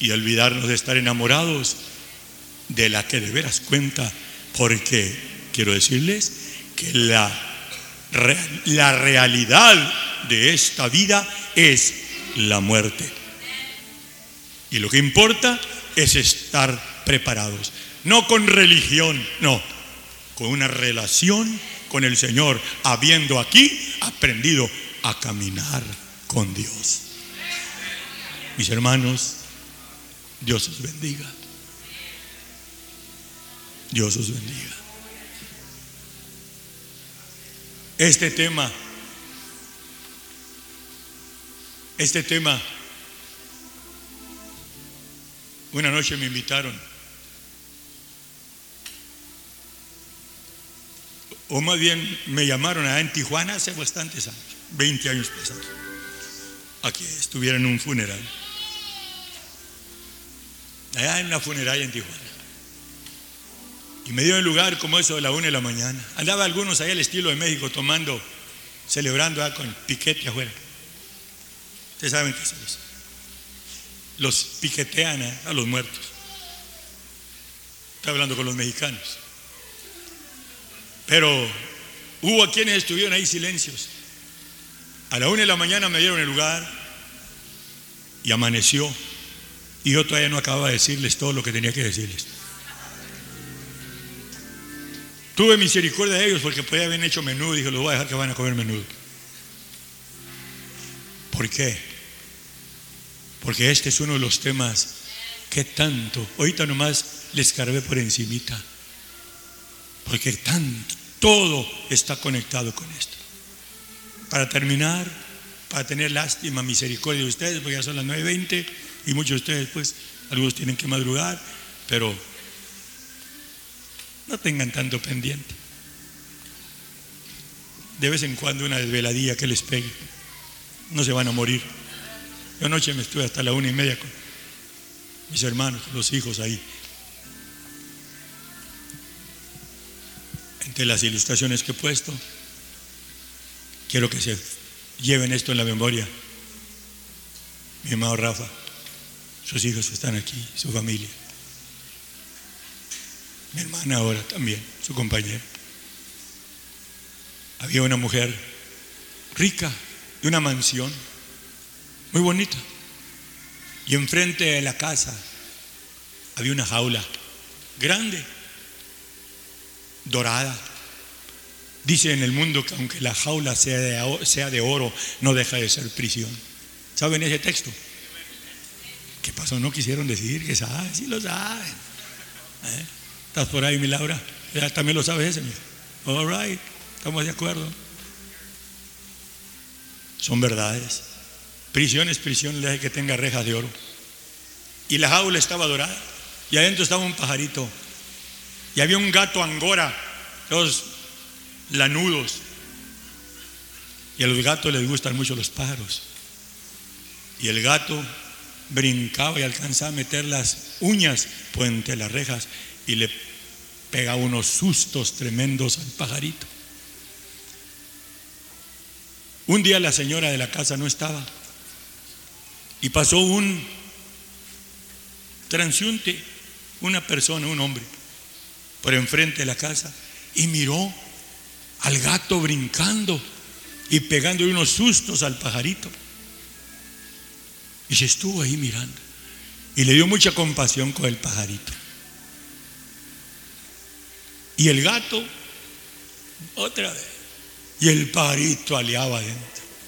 y olvidarnos de estar enamorados de la que de veras cuenta, porque quiero decirles que la realidad de esta vida es la muerte. Y lo que importa es estar preparados, no con religión, no, con una relación con el Señor, habiendo aquí aprendido a caminar con Dios. Mis hermanos, Dios os bendiga. Dios os bendiga. Este tema, una noche me invitaron, o más bien me llamaron allá en Tijuana hace bastantes años, 20 años pasados, a que estuviera en un funeral, allá en la funeraria en Tijuana. Y me dio el lugar como eso de la 1 de la mañana. Andaba algunos allá al estilo de México tomando, celebrando con el piquete afuera. Ustedes saben qué es eso. Los piquetean a los muertos. Estoy hablando con los mexicanos. Pero hubo quienes estuvieron ahí silencios. A la 1 de la mañana me dieron el lugar y amaneció. Y yo todavía no acababa de decirles todo lo que tenía que decirles. Tuve misericordia de ellos porque podían haber hecho menudo. Dije, los voy a dejar que van a comer menudo. ¿Por qué? Porque este es uno de los temas que tanto, ahorita nomás les escarbé por encimita, porque tanto, todo está conectado con esto. Para terminar, para tener lástima, misericordia de ustedes, porque ya son las 9:20 y muchos de ustedes, pues, algunos tienen que madrugar, pero no tengan tanto pendiente. De vez en cuando una desveladilla que les pegue, no se van a morir. Yo anoche me estuve hasta la 1:30 con mis hermanos, los hijos ahí. Entre las ilustraciones que he puesto, quiero que se lleven esto en la memoria. Mi hermano Rafa, sus hijos están aquí, su familia. Mi hermana ahora también, su compañera. Había una mujer rica, de una mansión muy bonita, y enfrente de la casa había una jaula grande, dorada. Dice en el mundo que aunque la jaula sea de oro, no deja de ser prisión. ¿Saben ese texto? ¿Qué pasó? No quisieron decidir que saben, sí lo saben. ¿Estás por ahí, mi Laura? Ya también lo sabes ese, mira. All right, estamos de acuerdo. Son verdades. Prisión es prisión, le hace que tenga rejas de oro. Y la jaula estaba dorada, y adentro estaba un pajarito, y había un gato angora, todos lanudos, y a los gatos les gustan mucho los pájaros. Y el gato brincaba y alcanzaba a meter las uñas por entre las rejas y le pegaba unos sustos tremendos al pajarito. Un día la señora de la casa no estaba y pasó un transeúnte, una persona, un hombre, por enfrente de la casa y miró al gato brincando y pegándole unos sustos al pajarito. Y se estuvo ahí mirando y le dio mucha compasión con el pajarito. Y el gato, otra vez, y el pajarito aleaba adentro.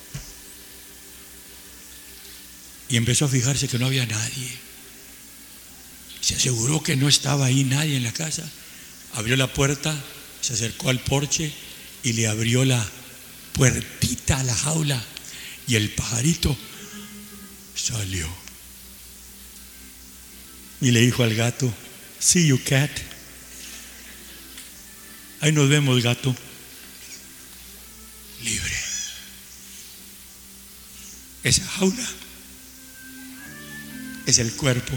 Y empezó a fijarse que no había nadie. Se aseguró que no estaba ahí nadie en la casa. Abrió la puerta, se acercó al porche y le abrió la puertita a la jaula. Y el pajarito salió. Y le dijo al gato, "See you, cat. Ahí nos vemos, gato." Libre. Esa jaula es el cuerpo.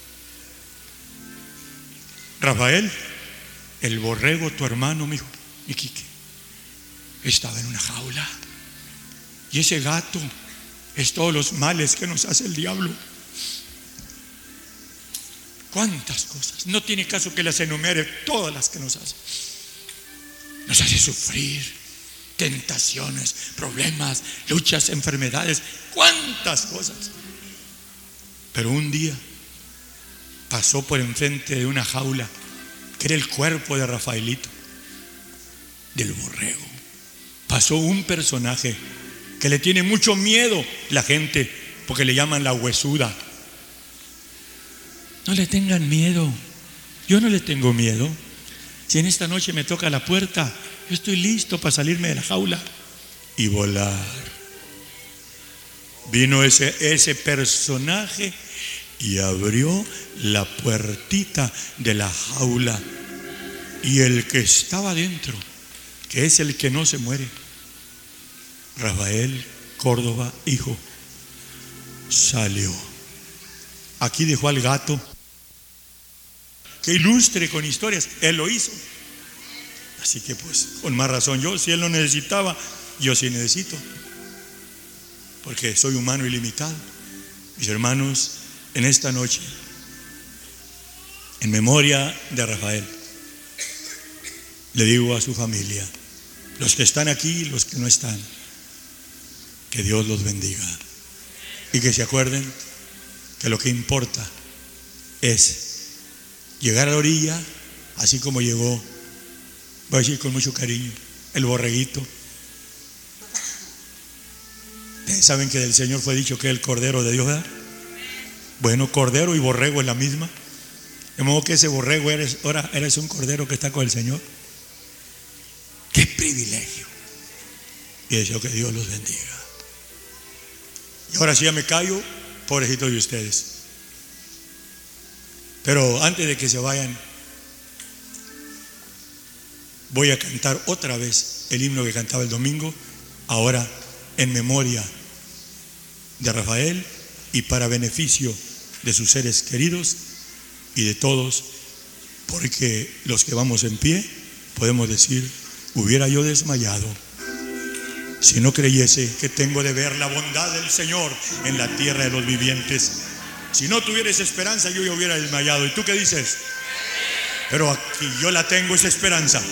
Rafael, el borrego, tu hermano, mi Quique, estaba en una jaula. Y ese gato es todos los males que nos hace el diablo. ¿Cuántas cosas? No tiene caso que las enumere todas las que nos hace. Nos hace sufrir, tentaciones, problemas, luchas, enfermedades, cuántas cosas. Pero un día pasó por enfrente de una jaula que era el cuerpo de Rafaelito, del borrego. Pasó un personaje que le tiene mucho miedo la gente, porque le llaman la huesuda. No le tengan miedo. Yo no le tengo miedo. Si en esta noche me toca la puerta, yo estoy listo para salirme de la jaula y volar. Vino ese personaje y abrió la puertita de la jaula, y el que estaba dentro, que es el que no se muere, Rafael Córdoba, hijo, salió. Aquí dejó al gato que ilustre con historias. Él lo hizo. Así que pues, con más razón yo, si él no necesitaba, yo sí necesito, porque soy humano y limitado. Mis hermanos, en esta noche, en memoria de Rafael, le digo a su familia, los que están aquí y los que no están, que Dios los bendiga, y que se acuerden que lo que importa es llegar a la orilla, así como llegó, voy a decir con mucho cariño, el borreguito. Ustedes saben que del Señor fue dicho que es el Cordero de Dios, ¿verdad? Bueno, Cordero y borrego es la misma. De modo que ese borrego ahora eres un cordero que está con el Señor. ¡Qué privilegio! Y deseo que Dios los bendiga. Y ahora sí ya me callo, pobrecitos de ustedes. Pero antes de que se vayan, voy a cantar otra vez el himno que cantaba el domingo, ahora en memoria de Rafael y para beneficio de sus seres queridos y de todos, porque los que vamos en pie podemos decir: hubiera yo desmayado si no creyese que tengo de ver la bondad del Señor en la tierra de los vivientes. Si no tuviera esa esperanza, yo ya hubiera desmayado. ¿Y tú qué dices? Pero aquí yo la tengo, esa esperanza.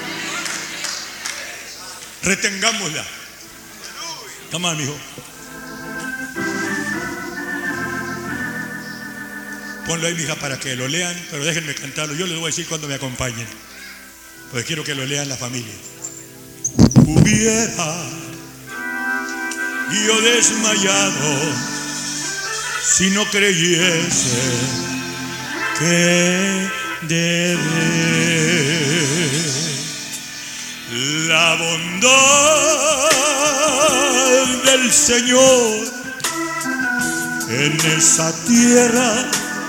Retengámosla. Toma, mijo. Ponlo ahí, mija, para que lo lean, pero déjenme cantarlo. Yo les voy a decir cuando me acompañen, porque quiero que lo lean la familia. Hubiera yo desmayado si no creyese que de ver la bondad del Señor en esa tierra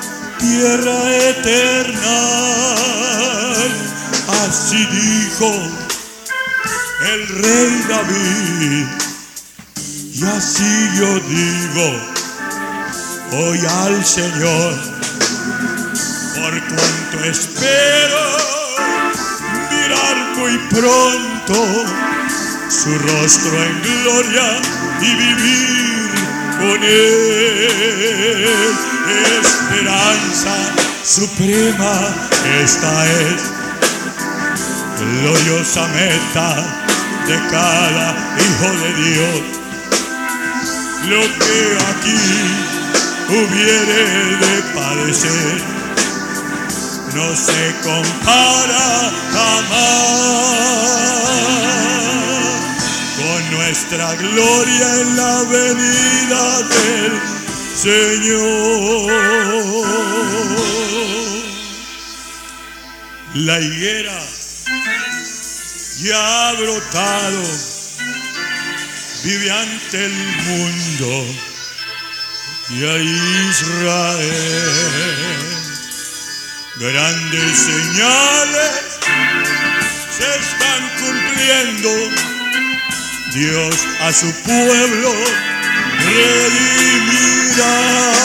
eterna. Así dijo el rey David, y así yo digo hoy al Señor, por cuanto espero mirar muy pronto su rostro en gloria y vivir con Él. Esperanza suprema, esta es gloriosa meta de cada hijo de Dios. Lo que aquí hubiere de padecer no se compara jamás con nuestra gloria en la venida del Señor. La higuera ya ha brotado, vive ante el mundo y a Israel. Grandes señales se están cumpliendo. Dios a su pueblo redimirá.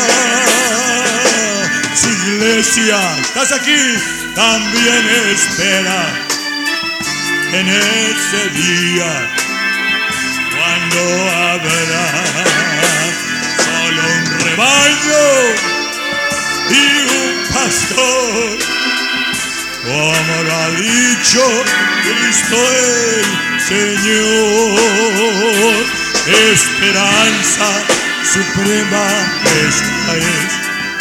Su iglesia, ¿estás aquí? También espera en ese día, cuando habrá solo un rebaño y un pastor, como lo ha dicho Cristo el Señor. Esperanza suprema esta es,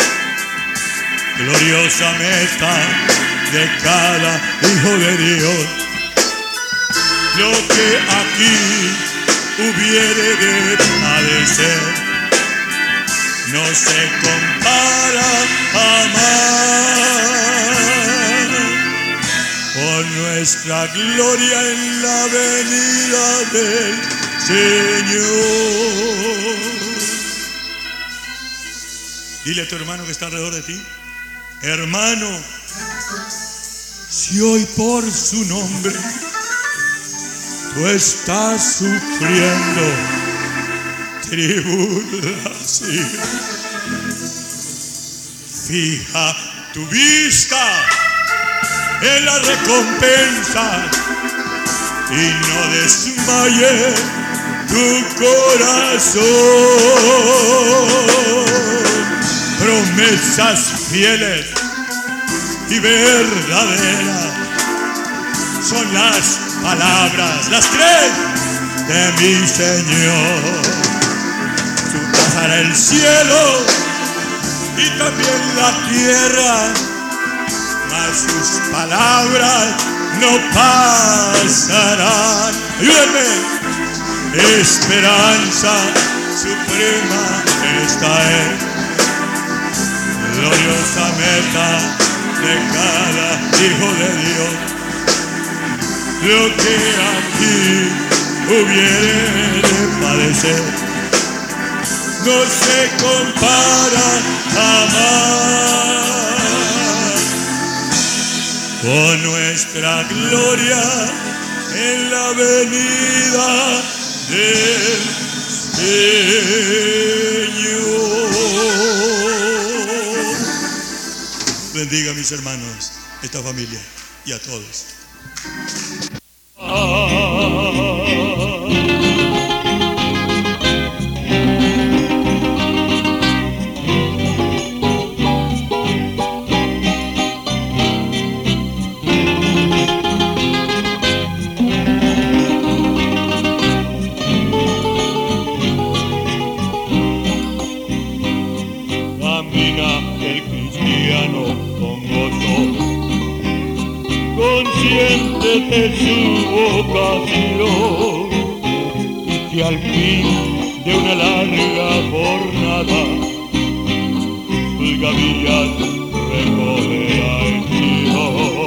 gloriosa meta de cada hijo de Dios. Lo que aquí hubiere de padecer no se compara jamás con nuestra gloria en la venida del Señor. Dile a tu hermano que está alrededor de ti: hermano, si hoy por su nombre tú estás sufriendo tribulación, fija tu vista en la recompensa y no desmaye tu corazón. Promesas fieles y verdaderas son las palabras, las tres de mi Señor. Tú pasarás el cielo y también la tierra, mas sus palabras no pasarán. Ayúdenme. Esperanza suprema esta es, gloriosa meta de cada hijo de Dios. Lo que aquí hubiere de padecer no se compara jamás con nuestra gloria en la venida del Señor. Bendiga a mis hermanos, esta familia y a todos. De su vocación, y que al fin de una larga jornada sus gavillas recogerá el cielo.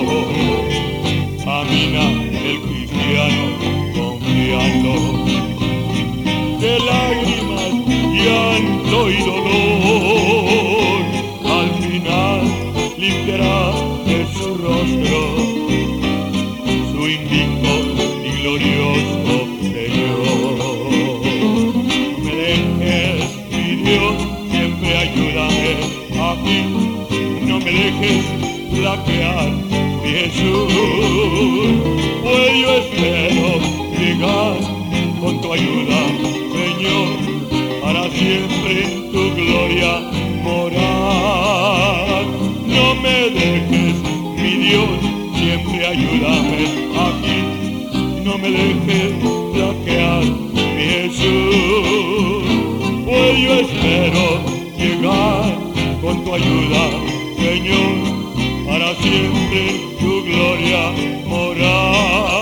Camina el cristiano confiando, de lágrimas, llanto y dolor, al final limpiará de su rostro invicto y glorioso Señor. No me dejes, mi Dios, siempre ayúdame aquí. No me dejes flaquear, mi Jesús, pues yo espero llegar con tu ayuda, Señor, para siempre en tu gloria morar. No me dejes, mi Dios, siempre ayúdame aquí, no me dejes flaquear, mi Jesús, pues yo espero llegar con tu ayuda, Señor, para siempre tu gloria morar.